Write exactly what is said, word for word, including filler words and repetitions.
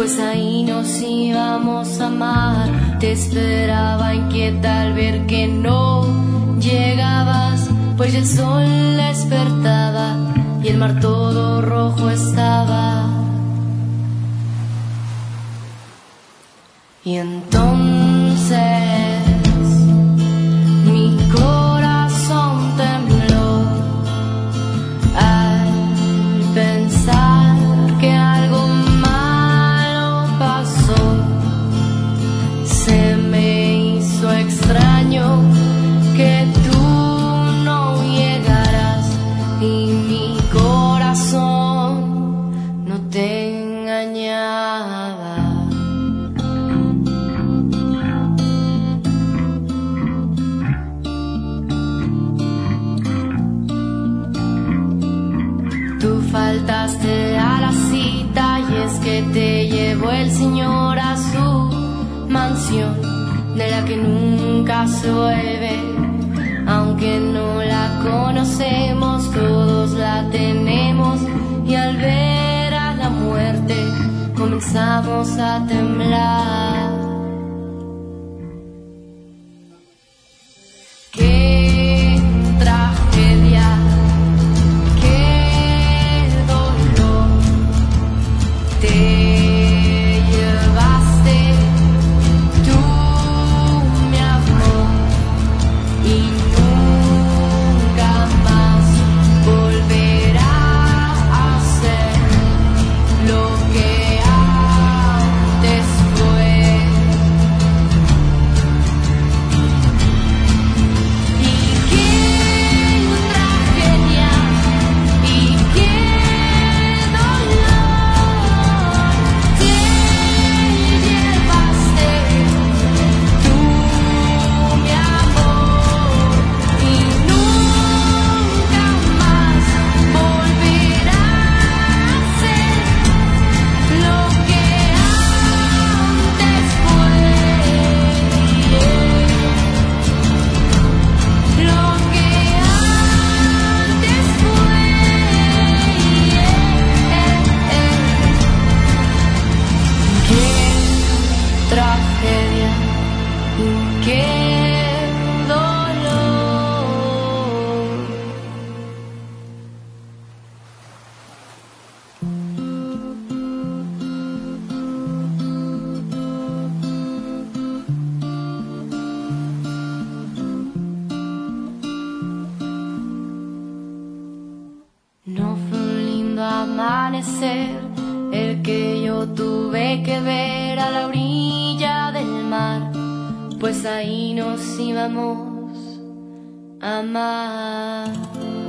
pues ahí nos íbamos a amar. Te esperaba inquieta al ver que no llegabas, pues ya el sol despertaba y el mar todo rojo estaba. Y entonces mi corazón tembló al pensar que algo malo pasó. Se me hizo extraño que tú no llegaras y mi corazón no te engañaba. Tú faltaste a la cita y es que te llevó el Señor a su mansión, de la que nunca se vuelve. Aunque no la conocemos, todos la tenemos, y al ver a la muerte comenzamos a temblar. Qué tragedia, qué dolor, te no fue un lindo amanecer el que yo tuve que ver a la orilla del mar, pues ahí nos íbamos a amar.